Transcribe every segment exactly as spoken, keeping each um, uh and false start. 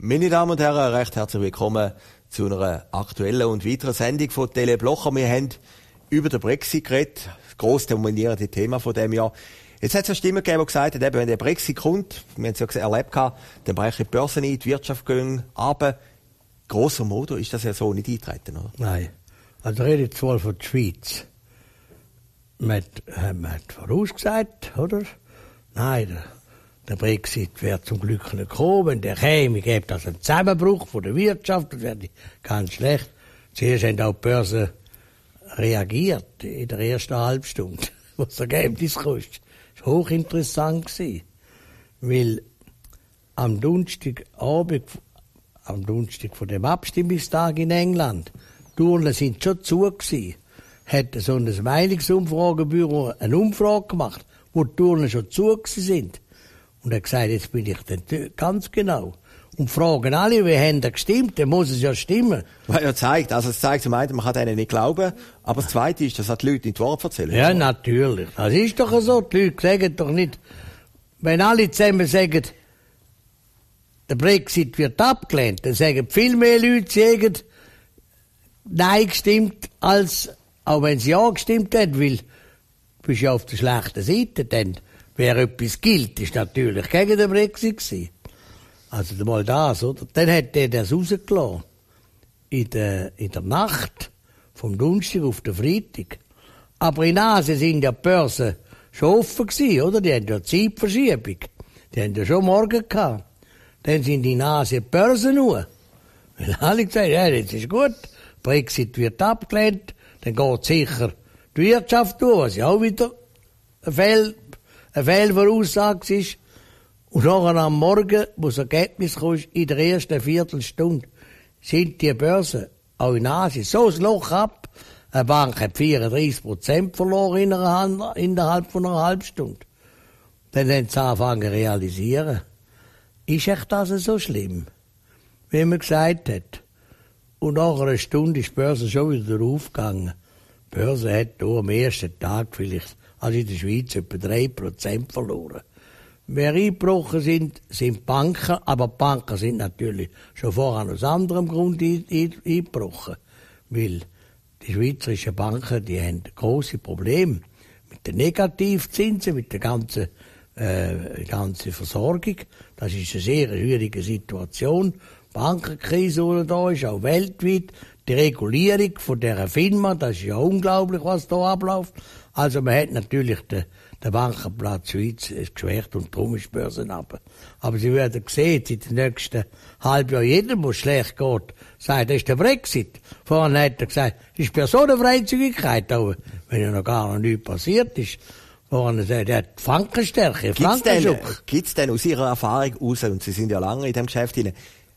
Meine Damen und Herren, recht herzlich willkommen zu einer aktuellen und weiteren Sendung von Tele Blocher. Wir haben über den Brexit geredet, das gross dominierende Thema von diesem Jahr. Jetzt hat es eine Stimme gegeben, die gesagt hat, eben, wenn der Brexit kommt, wir haben es ja erlebt, dann brechen die Börsen ein, die Wirtschaft geht runter. Grosser Modo ist das ja so nicht eingetreten, oder? Nein. Also rede ich zwar von der Schweiz. Man hat, man hat vorausgesagt, oder? Nein, der, der Brexit wäre zum Glück nicht gekommen. Wenn der käme, gäbe das einen Zusammenbruch von der Wirtschaft, das wäre ganz schlecht. Zuerst haben auch die Börsen reagiert, in der ersten Halbstunde, was der Ergebnis kostet. Das war hochinteressant gewesen, weil am Donnerstagabend, am Donnerstag von dem Abstimmungstag in England, die Urnen sind schon zu gewesen, hat so ein Meinungsumfragebüro eine Umfrage gemacht, wo die Urnen schon zu gewesen sind. Und er hat gesagt, jetzt bin ich dann ganz genau. Und fragen alle, wie haben da gestimmt? Dann muss es ja stimmen. Weil ja zeigt, also es zeigt zum einen, man kann denen nicht glauben, aber das Zweite ist, dass die Leute nicht die Wahrheit erzählen. Ja, natürlich. Das ist doch so. Die Leute sagen doch nicht, wenn alle zusammen sagen, der Brexit wird abgelehnt, dann sagen viel mehr Leute, sagen, Nein gestimmt, als, auch wenn sie Ja gestimmt haben, weil, du bist ja auf der schlechten Seite, denn wer etwas gilt, ist natürlich gegen den Brexit gewesen. Also mal das, oder? Dann hat er das rausgelassen. In der, in der Nacht, vom Donnerstag auf den Freitag. Aber in Asien sind ja die Börsen schon offen gewesen, oder? Die haben ja Zeitverschiebung. Die haben ja schon morgen gehabt. Dann sind in Asien die Börsen nur. Weil alle gesagt, ja, jetzt ist gut. Brexit wird abgelehnt. Dann geht sicher die Wirtschaft durch, was ja auch wieder eine, Fehl, eine Fehlvoraussage ist. Und nachher am Morgen, wo das Ergebnis kommt, in der ersten Viertelstunde, sind die Börsen, auch in Asien, so ein Loch ab. Eine Bank hat vierunddreißig Prozent verloren innerhalb von einer halben Stunde. Dann haben sie angefangen zu realisieren, ist echt das so schlimm, wie man gesagt hat. Und nach einer Stunde ist die Börse schon wieder aufgegangen. Die Börse hat hier am ersten Tag vielleicht, also in der Schweiz, etwa drei Prozent verloren. Wer eingebrochen sind, sind Banken, aber die Banken sind natürlich schon vorher aus anderem Grund eingebrochen. Weil die schweizerischen Banken, die haben grosse Probleme mit den Negativzinsen, mit der ganzen, äh, ganzen Versorgung. Das ist eine sehr schwierige Situation. Die Bankenkrise, die da ist, auch weltweit. Die Regulierung von dieser Firma, das ist ja unglaublich, was da abläuft. Also man hat natürlich den, den Bankenplatz Schweiz geschwächt und darum ist die Börse runter. Aber Sie werden sehen, in den nächsten halben Jahr, jedem, wo es schlecht geht, sagt, das ist der Brexit. Vorhin hat er gesagt, das ist Personenfreizügigkeit, aber wenn ja noch gar noch nichts passiert ist. Vorhin sagt er, die Frankenstärke, Frankenschock. Gibt es denn aus Ihrer Erfahrung raus, und Sie sind ja lange in diesem Geschäft hinein,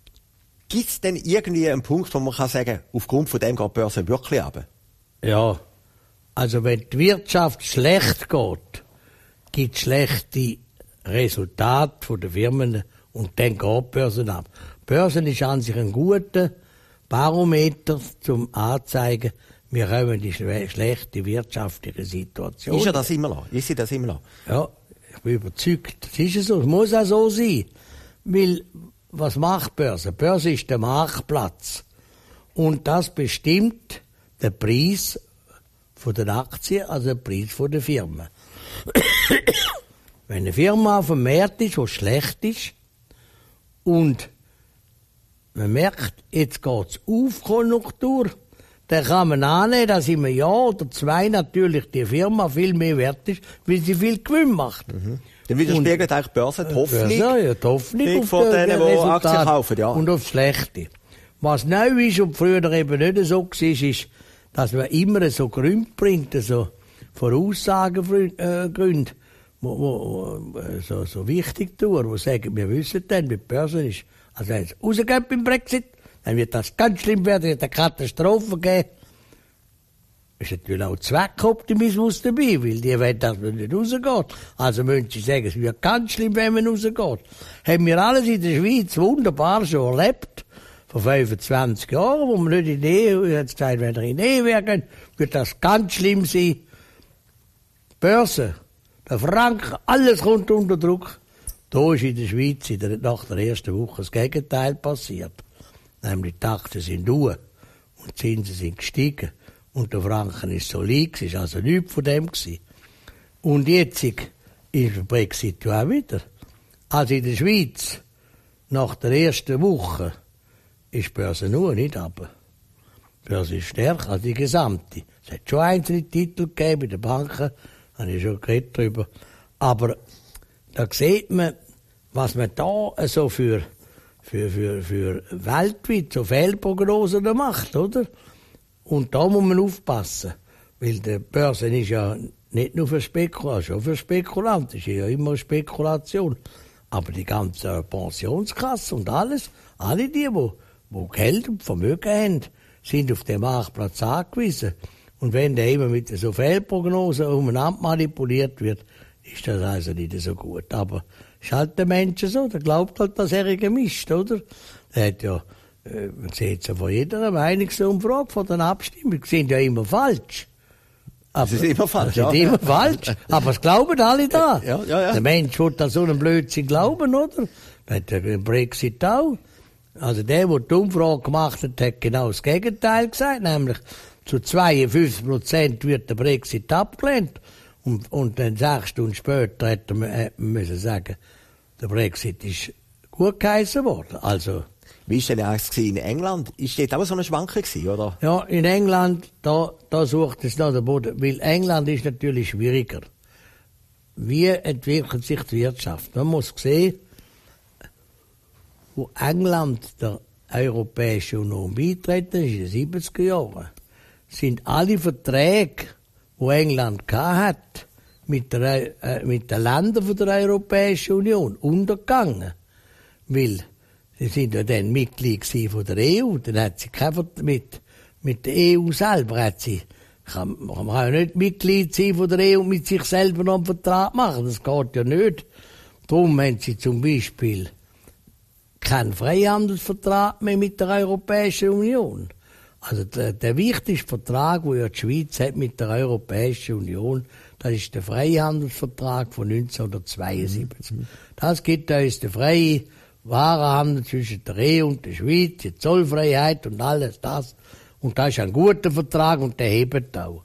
gibt es denn irgendwie einen Punkt, wo man kann sagen, aufgrund von dem geht die Börse wirklich runter? Ja. Also wenn die Wirtschaft schlecht geht, gibt es schlechte Resultate von den Firmen und dann geht die Börse ab. Die Börse ist an sich ein guter Barometer zum Anzeigen, wir haben die schlechte wirtschaftliche Situation. Ist ja das immer noch? Ist sie das immer noch? Ja, ich bin überzeugt. Das ist so, es muss auch so sein. Weil, was macht die Börse? Die Börse ist der Marktplatz. Und das bestimmt den Preis von den Aktien, also den Preis von der Firma. Wenn eine Firma auf dem Markt ist, die schlecht ist, und man merkt, jetzt geht's auf Konjunktur, dann kann man annehmen, dass in einem Jahr oder zwei natürlich die Firma viel mehr wert ist, weil sie viel Gewinn macht. Mhm. Dann widerspiegelt eigentlich die Börse die Hoffnung, ja, ja, die Hoffnung auf von denen, die Aktien kaufen. Ja. Und auf das Schlechte. Was neu ist und früher eben nicht so war, ist, dass man immer so Gründe bringt, so Voraussagengründe, wo, wo, so, so wichtig tun, wo sagen, wir wissen dann, wie die Börse ist. Also wenn es rausgeht beim Brexit, dann wird das ganz schlimm werden, wird eine Katastrophe geben. Ist natürlich auch Zweckoptimismus dabei, weil die wollen, dass man nicht rausgeht. Also müssen sie sagen, es wird ganz schlimm, wenn man rausgeht. Haben wir alles in der Schweiz wunderbar schon erlebt. Vor fünfundzwanzig Jahren, wo wir nicht in die Ehe, jetzt gesagt, wenn wir in die Ehe wären, wird das ganz schlimm sein. Börse, der Franken, alles kommt unter Druck. Da ist in der Schweiz in der, nach der ersten Woche das Gegenteil passiert. Nämlich die Aktien sind hoch und die Zinsen sind gestiegen. Und der Franken ist solid, es war also nichts von dem gewesen. Und jetzt ist der Brexit ja auch wieder. Also in der Schweiz, nach der ersten Woche, ist die Börse nur nicht runter. Die Börse ist stärker als die gesamte. Es hat schon einzelne Titel gegeben, bei den Banken, habe ich schon geredet darüber. Aber da sieht man, was man da so für, für, für, für weltweit so Fehlprognosen da macht, oder? Und da muss man aufpassen, weil die Börse ist ja nicht nur für Spekulanten, schon für Spekulanten, ist ja immer Spekulation. Aber die ganze Pensionskasse und alles, alle die, die, die Geld und Vermögen haben, sind auf den Marktplatz angewiesen. Und wenn der immer mit so Fehlprognosen umeinander manipuliert wird, ist das also nicht so gut. Aber ist halt der Mensch so, der glaubt halt, dass er gemischt, oder? Der hat ja, äh, man sieht ja von jeder Meinungsumfrage, von den Abstimmungen, sind ja immer falsch. Aber, das ist immer falsch, das ja. ist immer falsch. Aber es glauben alle da. Ja, ja, ja. Der Mensch wird an so einen Blödsinn glauben, oder? Das hat der Brexit auch. Also der, der die Umfrage gemacht hat, hat genau das Gegenteil gesagt, nämlich zu zweiundfünfzig Prozent wird der Brexit abgelehnt. Und, und dann sechs Stunden später hätte man, hätte man müssen sagen, der Brexit ist gut geheissen worden. Also, wie war denn eigentlich in England? Ist dort auch so eine Schwanke gewesen, oder? Ja, in England, da, da sucht es noch der Boden, weil England ist natürlich schwieriger. Wie entwickelt sich die Wirtschaft? Man muss sehen, wo England der Europäischen Union beitreten ist, in den siebziger Jahren, sind alle Verträge, die England hat, mit, der, äh, mit den Ländern von der Europäischen Union untergegangen. Weil sie sind ja dann Mitglied von der E U, dann hat sie kein Vert- mit, mit der E U selber hat sie, kann, man kann ja nicht Mitglied sein von der E U und mit sich selber noch einen Vertrag machen, das geht ja nicht. Darum haben sie zum Beispiel keinen Freihandelsvertrag mehr mit der Europäischen Union. Also der, der wichtigste Vertrag, den ja die Schweiz hat mit der Europäischen Union, das ist der Freihandelsvertrag von neunzehnhundertzweiundsiebzig. Mhm. Das gibt uns den freien Warenhandel zwischen der E U und der Schweiz, die Zollfreiheit und alles das. Und das ist ein guter Vertrag und der hebt auch.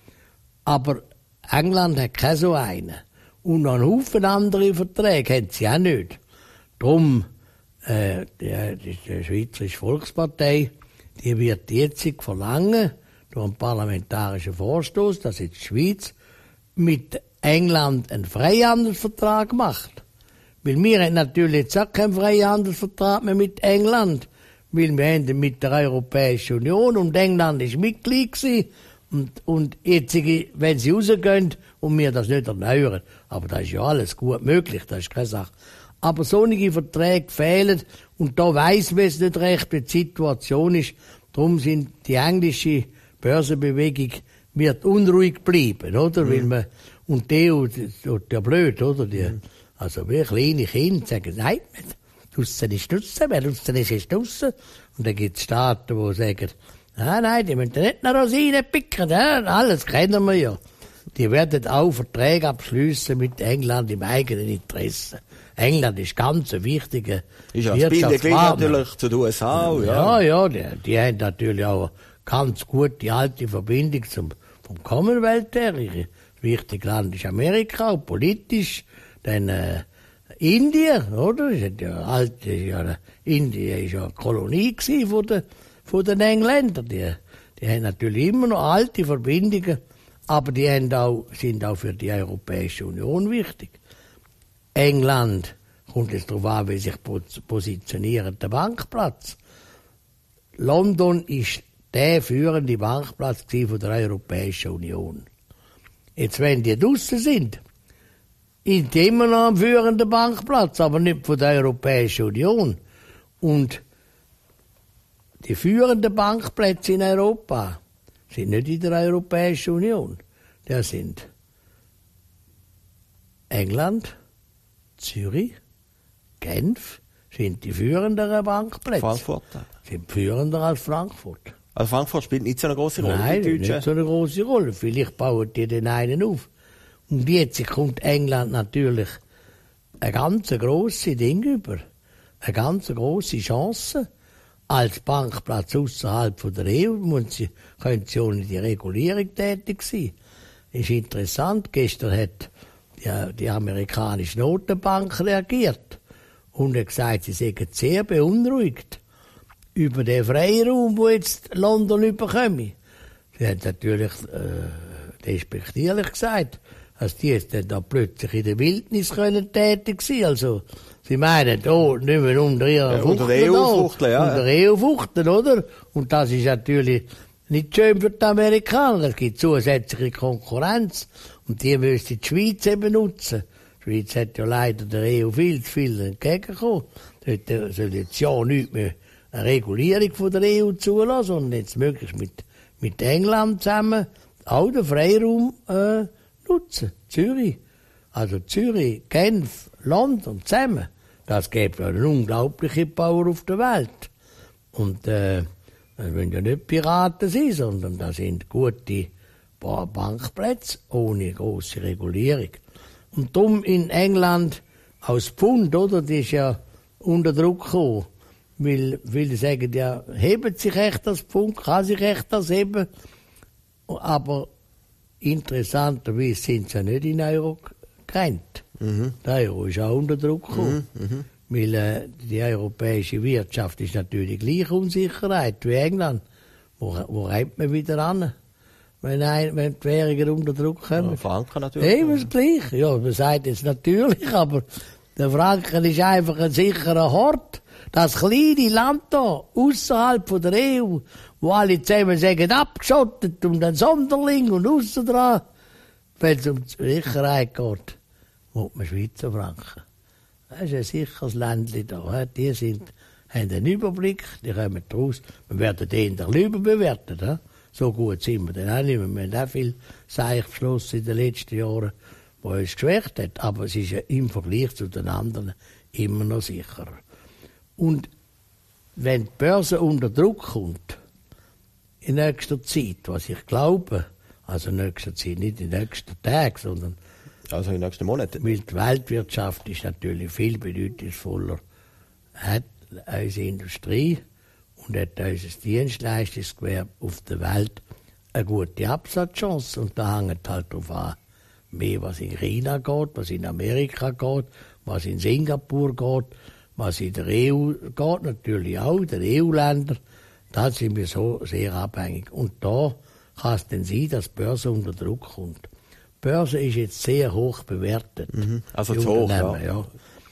Aber England hat keinen so einen. Und noch einen Haufen andere Verträge haben sie auch nicht. Darum, äh, die, die, die Schweizerische Volkspartei, die wird jetzt verlangen, durch einen parlamentarischen Vorstoß, dass jetzt die Schweiz mit England einen Freihandelsvertrag macht. Weil wir haben natürlich jetzt auch keinen Freihandelsvertrag mehr mit England, weil wir haben den mit der Europäischen Union und England ist Mitglied gewesen. Und, und jetzt, wenn sie rausgehen und wir das nicht erneuern, aber das ist ja alles gut möglich, das ist keine Sache. Aber solche Verträge fehlen und da weiss man es nicht recht, wie die Situation ist. Darum sind die englische Börsenbewegung wird unruhig bleiben, oder? Mhm. Weil man, und die, und ja blöd, oder? Die, mhm. Also wie kleine Kinder sagen, nein, draussen ist draussen, wer draussen ist, ist draussen. Und dann gibt es Staaten, die sagen, ah, nein, die müssen nicht nach Rosinen picken, ja, alles kennen wir ja. Die werden auch Verträge abschliessen mit England im eigenen Interesse. England ist ganz ein wichtiger ist ja Wirtschaftspartner. Natürlich zu den U S A auch, ja. Ja, ja, die, die haben natürlich auch eine ganz gute alte Verbindung zum, vom Commonwealth her. Das wichtige Land ist Amerika, auch politisch. Dann äh, Indien, oder? Das ist ja, alte, ja, Indien ist ja eine Kolonie gewesen von den, von den Engländern. Die, die haben natürlich immer noch alte Verbindungen, aber die haben auch, sind auch für die Europäische Union wichtig. England kommt es darauf an, wie sich positioniert der Bankplatz. London ist der führende Bankplatz von der Europäischen Union. Jetzt, wenn die draussen sind, ist immer noch ein führender Bankplatz, aber nicht von der Europäischen Union. Und die führenden Bankplätze in Europa sind nicht in der Europäischen Union. Das sind England, Zürich, Genf, sind die führenderen Bankplätze. Frankfurt. Sind führender als Frankfurt. Also Frankfurt spielt nicht so eine große Rolle. Nein, nicht so eine große Rolle. Vielleicht bauen die den einen auf. Und jetzt kommt England natürlich eine ganz grosse Ding über, eine ganz grosse Chance. Als Bankplatz außerhalb der E U müssen sie, können sie ohne die Regulierung tätig sein. Ist interessant, gestern hat die, die amerikanische Notenbank reagiert und hat gesagt, sie seien sehr beunruhigt über den Freiraum, den jetzt London überkommt. Sie haben natürlich äh, despektierlich gesagt, dass die jetzt dann da plötzlich in der Wildnis können tätig sein. Also, sie meinen, oh, nicht mehr unter ihrer ja, unter der E U-Fuchtel, ja. Unter der E U-Fuchtel, oder? Und das ist natürlich nicht schön für die Amerikaner. Es gibt zusätzliche Konkurrenz. Und die müssen die Schweiz eben nutzen. Die Schweiz hat ja leider der E U viel zu viel entgegengekommen. Dort soll jetzt ja nicht mehr eine Regulierung von der E U zulassen, sondern jetzt möglichst mit, mit England zusammen auch den Freiraum äh, nutzen. Zürich. Also Zürich, Genf, London zusammen. Das gibt ja eine unglaubliche Power auf der Welt. Und äh, das wollen ja nicht Piraten sein, sondern das sind gute Bankplätze ohne grosse Regulierung. Und darum in England aus Pfund, oder, die ist ja unter Druck gekommen. Weil viele sagen ja, hebt sich echt das Pfund, kann sich echt das heben. Aber interessanterweise sind sie ja nicht in Euro gerannt. Mhm. Der Euro ist auch unter Druck gekommen. Mhm, mh. Weil äh, die europäische Wirtschaft ist natürlich gleich Unsicherheit wie England. Wo, wo rennt man wieder an, wenn, ein, wenn die Währungen unter Druck kommen? Ja, Franken natürlich. Eben das gleich. Ja, man sagt jetzt natürlich, aber der Franken ist einfach ein sicherer Hort. Das kleine Land da, außerhalb der E U, wo alle zusammen sagen, abgeschottet und ein Sonderling und aussen dran, wenn es um die Sicherheit geht, muss man Schweizer Franken. Das ist ein sicheres Ländchen da. Die sind, haben einen Überblick, die kommen raus. Wir werden den dann überbewertet. He? So gut sind wir dann auch nicht mehr. Wir haben auch viel Seich beschlossen in den letzten Jahren, wo uns geschwächt hat. Aber es ist ja im Vergleich zu den anderen immer noch sicherer. Und wenn die Börse unter Druck kommt, in nächster Zeit, was ich glaube, also in nächster Zeit, nicht in nächsten Tagen, sondern also in den nächsten Monaten. Weil die Weltwirtschaft ist natürlich viel bedeutungsvoller. Hat unsere Industrie und hat unser Dienstleistungsgewerbe auf der Welt eine gute Absatzchance. Und da hängt halt darauf an, mehr was in China geht, was in Amerika geht, was in Singapur geht, was in der E U geht, natürlich auch, der E U-Länder. Da sind wir so sehr abhängig. Und da kann es dann sein, dass die Börse unter Druck kommt. Die Börse ist jetzt sehr hoch bewertet. Mhm. Also zu hoch, ja. ja.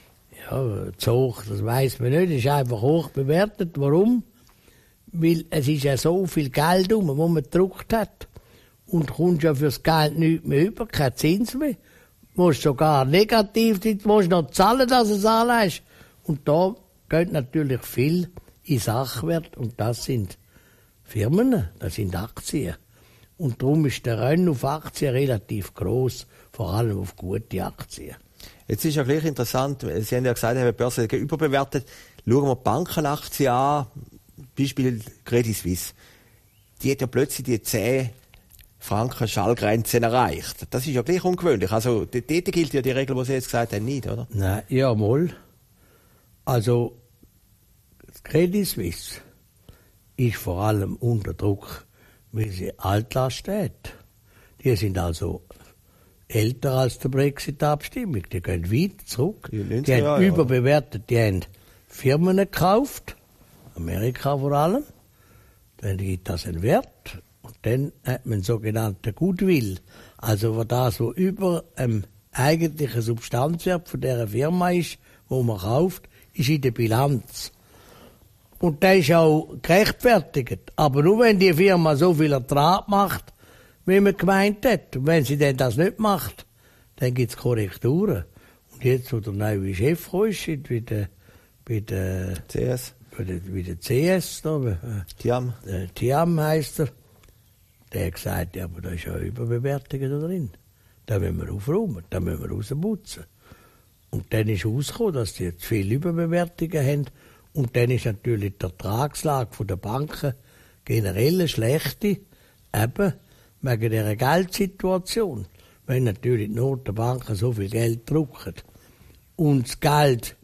Ja, zu hoch, das weiss man nicht, ist einfach hoch bewertet. Warum? Weil es ist ja so viel Geld um, wo man gedruckt hat. Und du kommst ja fürs Geld nichts mehr über, kein Zins mehr. Du musst sogar negativ, du musst noch zahlen, dass du es anlegst. Und da geht natürlich viel in Sachwert und das sind Firmen, das sind Aktien. Und darum ist der Run auf Aktien relativ gross, vor allem auf gute Aktien. Jetzt ist ja gleich interessant, Sie haben ja gesagt, die Börse überbewertet. Schauen wir die Bankenaktien an, Beispiel Credit Suisse. Die hat ja plötzlich die zehn Franken Schallgrenzen erreicht. Das ist ja gleich ungewöhnlich. Also dort gilt ja die Regel, die Sie jetzt gesagt haben, nicht, oder? Nein, ja mal. Also Credit Suisse ist vor allem unter Druck, weil sie Altlast hat. Die sind also älter als die Brexit-Abstimmung. Die gehen weit zurück. Die, die haben Jahre, überbewertet. Die haben Firmen gekauft, Amerika vor allem. Dann gibt das einen Wert. Und dann hat man einen sogenannten Goodwill. Also das, was über dem eigentlichen Substanzwert von dieser Firma ist, wo man kauft, ist in der Bilanz. Und der ist auch gerechtfertigt. Aber nur wenn die Firma so viel Ertrag macht, wie man gemeint hat. Und wenn sie denn das nicht macht, dann gibt es Korrekturen. Und jetzt, wo der neue Chef ist, bei der, bei der C S, bei der, bei der C S, da, äh, Tiam, äh, Tiam heisst er, der hat gesagt, ja, aber da ist ja Überbewertungen da drin. Da müssen wir aufräumen, da müssen wir rausputzen. Und dann ist rausgekommen, dass die zu viele Überbewertungen haben. Und dann ist natürlich die Ertragslage der Banken generell eine schlechte, eben wegen dieser Geldsituation. Wenn natürlich die Notenbanken so viel Geld drucken, und das Geld,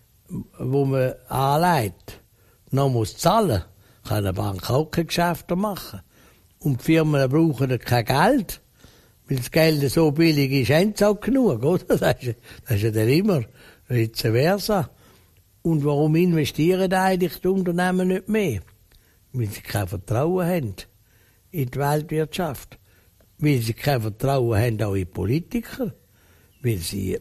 wo man anlegt, noch muss zahlen, kann eine Bank auch keine Geschäfte machen. Und die Firmen brauchen kein Geld, weil das Geld so billig ist, haben sie auch genug, oder? Das ist, das ist ja dann immer vice versa. Und warum investieren eigentlich die Unternehmen nicht mehr? Weil sie kein Vertrauen haben in die Weltwirtschaft. Weil sie kein Vertrauen haben auch in die Politiker. Weil sie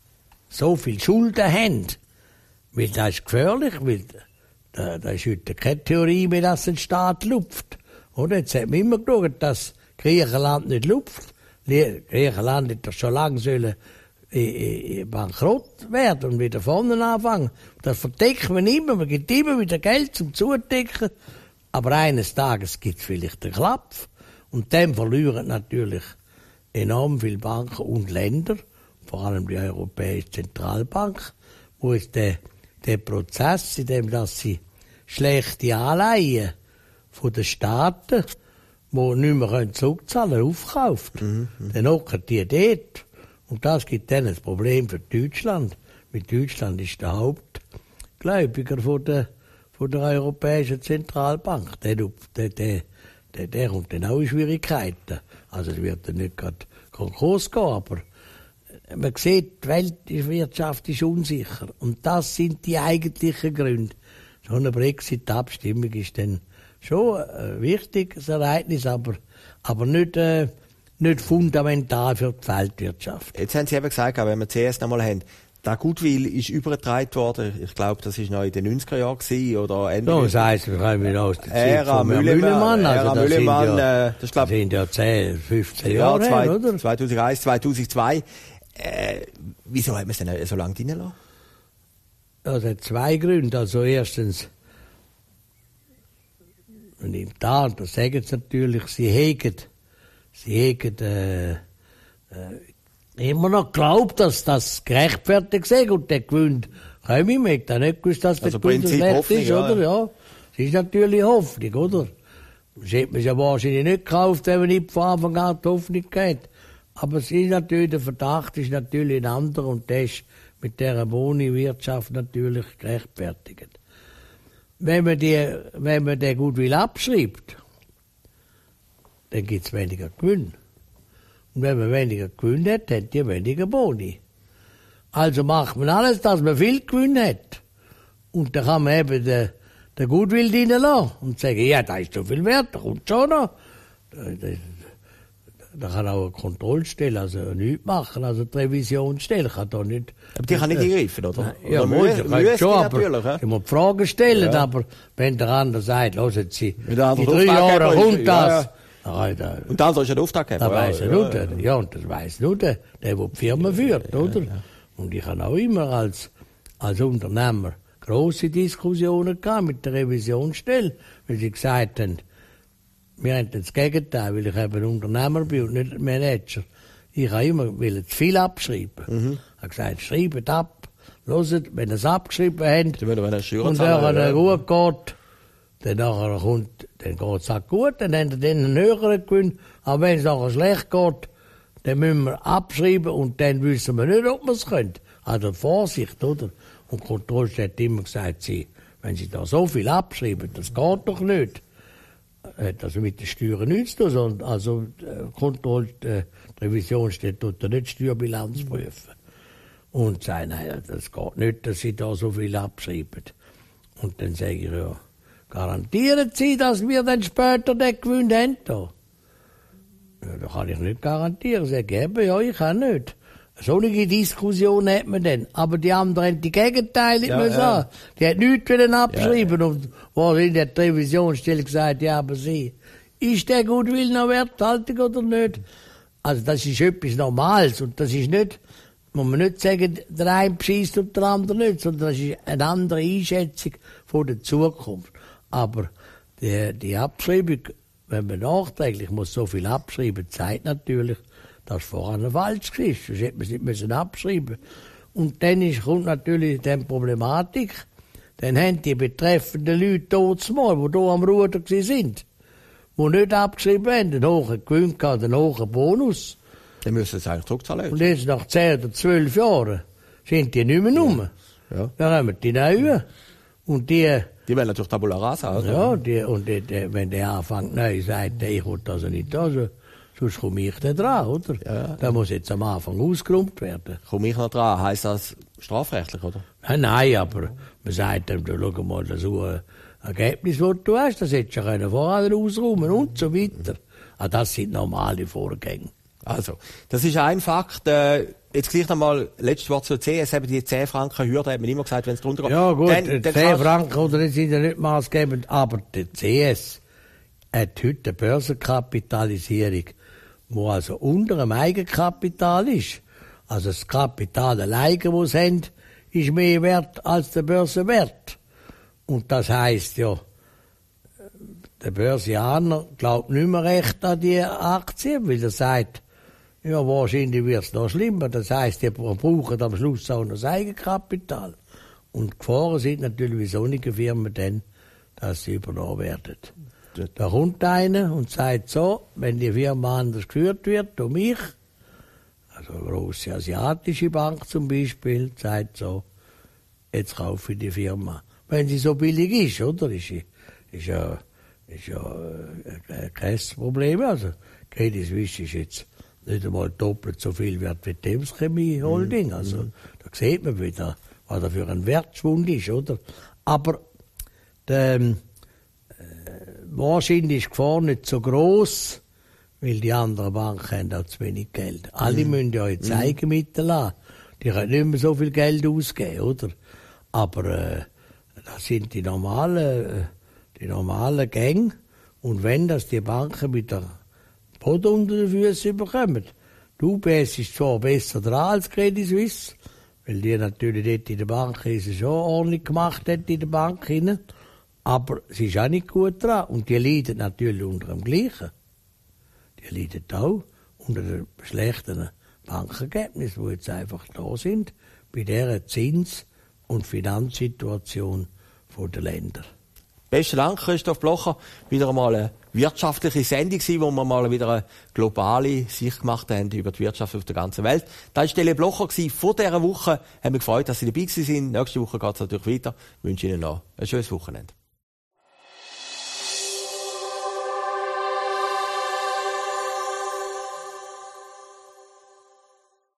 so viel Schulden haben. Weil das ist gefährlich, weil da, da ist heute keine Theorie mehr, dass ein Staat lupft. Oder? Jetzt hat man immer geschaut, dass Griechenland nicht lupft. Griechenland hätte doch schon lange sollen äh, äh, bankrott werden und wieder vorne anfangen. Das verdeckt man immer, man gibt immer wieder Geld zum Zudecken. Aber eines Tages gibt es vielleicht einen Klapp. Und dann verlieren natürlich enorm viele Banken und Länder, vor allem die Europäische Zentralbank, wo es der, der Prozess, in dem dass sie schlechte Anleihen von den Staaten, die nicht mehr zurückzahlen können, aufkauft. Mhm. Dann hocken die dort. Und das gibt dann ein Problem für Deutschland. Weil Deutschland ist der Hauptgläubiger von der, von der Europäischen Zentralbank. Der, der, der, der, der kommt dann auch in Schwierigkeiten. Also es wird dann nicht gerade Konkurs gehen, aber man sieht, die Weltwirtschaft ist unsicher. Und das sind die eigentlichen Gründe. So eine Brexit-Abstimmung ist dann schon ein wichtiges Ereignis, aber, aber nicht, äh, nicht fundamental für die Weltwirtschaft. Jetzt haben Sie eben gesagt, wenn wir zuerst noch mal haben, der Goodwill ist übergetragen worden. Ich glaube, das war noch in den neunziger Jahren gewesen, oder Ende. So, das heisst, wir kommen wieder aus der Zeit Ära von Müllemann. Also, Ära das Müllemann, sind ja, äh, das glaub, sind ja zehn, fünfzehn ja, Jahre zwei, her, oder? zweitausendeins, zweitausendzwei. Äh, wieso hat man es denn so lange drin lassen? Das hat zwei Gründe. Also erstens, und im Tal, das sagen sie natürlich, sie hegen, sie hegen, äh, äh, immer noch glaubt, dass das gerechtfertigt ist und der gewinnt. Kein ich mich, da nicht gewusst, dass also der gewinnt schlecht Hoffnung, ist, ja. oder? Ja. Das ist natürlich Hoffnung, oder? Das hätte man ja wahrscheinlich nicht gekauft, wenn man nicht von Anfang an die Hoffnung geht. Aber es ist natürlich, der Verdacht ist natürlich ein anderer und der ist mit dieser Boni-Wirtschaft natürlich gerechtfertigt. Wenn man, die, wenn man den Goodwill abschreibt, dann gibt es weniger Gewinn. Und wenn man weniger Gewinn hat, hat die weniger Boni. Also macht man alles, dass man viel Gewinn hat. Und dann kann man eben den, den Goodwill reinlassen und sagen, ja, da ist so viel wert, da kommt schon noch. Da, da, da kann auch eine Kontrollstelle, also nichts machen, also die Revisionsstelle kann da nicht. Aber die kann nicht eingreifen, oder? Ja, oder muss, mühe, mühe schon, aber ja? Ich muss Fragen stellen, ja. aber wenn der andere sagt, hören Sie, in drei drei Jahren kommt das. Ja, ja. Ja, da, und dann soll ich einen Auftrag geben. Das weiss ja, er nur, ja, ja, ja, und das weiss nur der, der, der die Firma führt, oder? Ja, ja. Und ich habe auch immer als, als Unternehmer grosse Diskussionen gehabt mit der Revisionsstelle, weil sie gesagt haben, wir haben das Gegenteil, weil ich eben Unternehmer bin und nicht Manager. Ich habe immer will zu viel abschreiben. Mhm. Ich habe gesagt, schreibt ab, hört, wenn ihr es abgeschrieben habt und dann ja. gut geht, dann nachher kommt, dann geht es auch gut, dann habt ihr dann einen höheren Gewinn. Aber wenn es nachher schlecht geht, dann müssen wir abschreiben und dann wissen wir nicht, ob wir es können. Also Vorsicht, oder? Und die Kontrollstelle hat immer gesagt, sie, wenn sie da so viel abschreiben, das geht doch nicht. Hat also mit den Steuern nichts zu tun. Also äh, Kontroll, äh, die Revision steht dort nicht Steuerbilanz prüfen. Und sagen, nein, das geht nicht, dass sie da so viel abschreiben. Und dann sage ich, ja, garantieren Sie, dass wir dann später den Gewinn haben? Da? Ja, das kann ich nicht garantieren. Sie geben, ja, ich kann nicht. Solche Diskussionen hat man dann. Aber die anderen haben die Gegenteile ja, müssen ja. Die hat nichts wollen abschreiben. Ja, ja. Und wo in der Revisionsstelle gesagt, ja, aber Sie, ist der Goodwill noch werthaltig oder nicht? Also, das ist etwas Normales. Und das ist nicht, muss man nicht sagen, der eine beschisst und der andere nicht, sondern das ist eine andere Einschätzung von der Zukunft. Aber die, die Abschreibung, wenn man nachträglich muss so viel abschreiben, zeigt natürlich, dass vorher falsch ist. Sonst hätte man es nicht müssen abschreiben. Und dann ist, kommt natürlich die Problematik. Dann haben die betreffenden Leute dort mal, die hier am Ruder sind, die nicht abgeschrieben haben, einen hohen Gewinn gehabt, einen hohen Bonus. Dann müssen sie eigentlich zurückzahlen. Und jetzt nach zehn oder zwölf Jahren sind die nicht mehr rum. Ja. Dann haben wir die Neuen. Und die, Die wollen natürlich Tabula Rasa, oder? ja, die, und die, die, wenn der anfängt neu sagt, ich will also nicht da, so, sonst komme ich da dran, oder? Ja. Da muss jetzt am Anfang ausgeräumt werden. Komme ich noch dran? Heisst das strafrechtlich, oder? Nein, nein, aber man sagt dann, schau mal, das ist Ergebnis, das du hast, das hättest du ja vorher ausräumen und so weiter. Ah, das sind normale Vorgänge. Also, das ist ein Fakt. Äh, jetzt gleich nochmal, letztes Wort zu C S, eben die zehn Franken Hürde, hat man immer gesagt, wenn es drunter geht. Ja gut, dann, dann dann zehn Franken oder das sind ja nicht maßgebend, aber der C S hat heute eine Börsenkapitalisierung, wo also unter dem Eigenkapital ist. Also das Kapital alleine, das sie haben, ist mehr wert als der Börsenwert. Und das heisst ja, der Börsianer glaubt nicht mehr recht an die Aktien, weil er sagt, ja, wahrscheinlich wird es noch schlimmer. Das heisst, die brauchen am Schluss auch noch das Eigenkapital. Und die Gefahren sind natürlich wie solche Firmen dann, dass sie übernommen werden. Da kommt einer und sagt so, wenn die Firma anders geführt wird, um mich, also eine grosse asiatische Bank zum Beispiel, sagt so, jetzt kaufe ich die Firma. Wenn sie so billig ist, oder? Ist, ist ja, ist ja äh, kein Problem. Also, Credit Suisse ist jetzt nicht einmal doppelt so viel wert wie die Thames Chemie Holding. Also, mhm. Da sieht man wieder, was da für ein Wertschwund ist, oder? Aber, der, äh, wahrscheinlich ist die Gefahr nicht so gross, weil die anderen Banken haben auch zu wenig Geld. Alle mhm. müssen ja jetzt mhm. Eigenmittel haben. Die können nicht mehr so viel Geld ausgeben, oder? Aber, äh, das sind die normalen, die normalen Gänge. Und wenn das die Banken mit der Boden unter den Füßen bekommen, die U B S ist zwar besser dran als Credit Suisse, weil die natürlich dort in der Bank schon ordentlich gemacht hat, in der Bank hinein. Aber sie ist auch nicht gut dran. Und die leiden natürlich unter dem Gleichen. Die leiden auch unter den schlechten Bankergebnissen, die jetzt einfach da sind, bei dieser Zins- und Finanzsituation der Länder. Besten Dank, Christoph Blocher. Wieder einmal eine wirtschaftliche Sendung, wo wir mal wieder eine globale Sicht gemacht haben über die Wirtschaft auf der ganzen Welt. Das war Tele Blocher vor dieser Woche. Haben wir gefreut, dass Sie dabei waren. Nächste Woche geht es natürlich weiter. Ich wünsche Ihnen noch ein schönes Wochenende.